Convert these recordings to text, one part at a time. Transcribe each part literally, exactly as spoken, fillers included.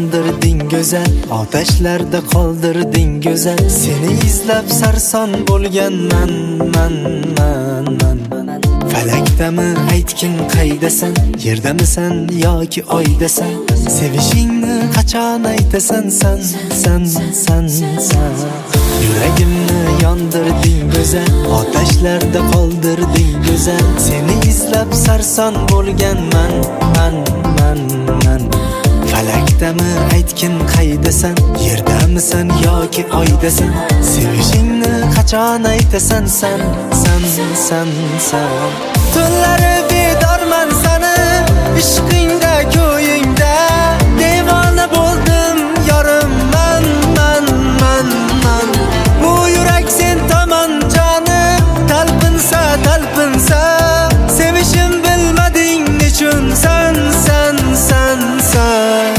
yondirding go'zal, otashlarda qoldirding go'zal. Seni izlab sarson bo'lganman, man, man, man. Falakdami aytgin qaydasan, yerdamisan yoki oydasan? Sevishingni qachon aytasan san, san, san, san. Yuragimni yondirding go'zal, otashlarda qoldirding go'zal. Seni izlab sarson bo'lganman, man, man, man. Falakdami aytgin qaydasan, yerdamisan yoki oydasan? Sevishingni qachon aytasan san, san, san, san. Tunlari bedorman sani ishqingda, ko'yingda devona bo'ldim yorim man, man, man, man. Bu yurak sen tomon joni talpinsa, talpinsa. Sevishim bilmading nechun san, san, san, san.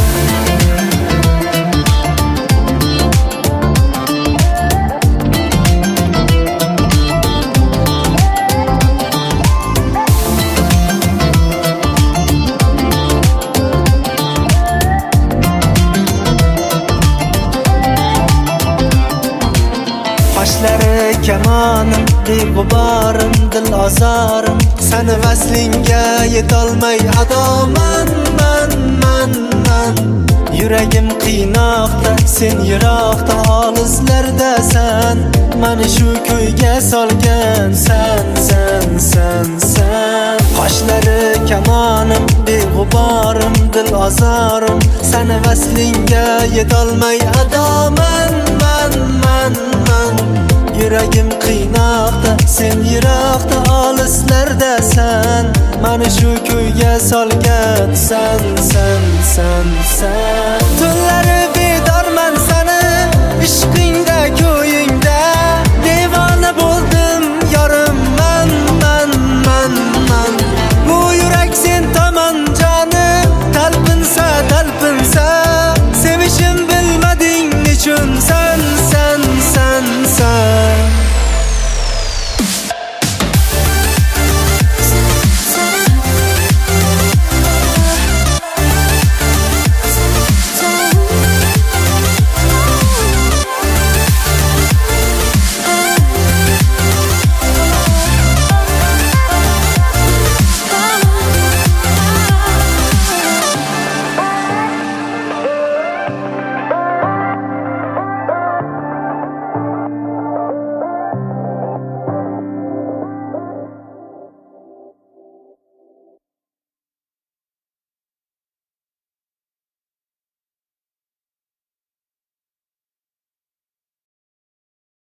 Qoshlari kamonim, beg'uborim, dil ozorim. Sani vaslingga yetolmay adoman, man, man, man. Yuragim qiynoqda, sen yiroqda, olislardasan. Mani shu ko'yga solgan san, san, san, san. Qoshlari kamonim, beg'uborim, dil ozorim. Sani vaslingga yetolmay adoman, man, man, man. Yuragim qiynoqda, sen yiroqda, olislardasan. Mani shu ko'yga solgan san, san, san, san. Tunlari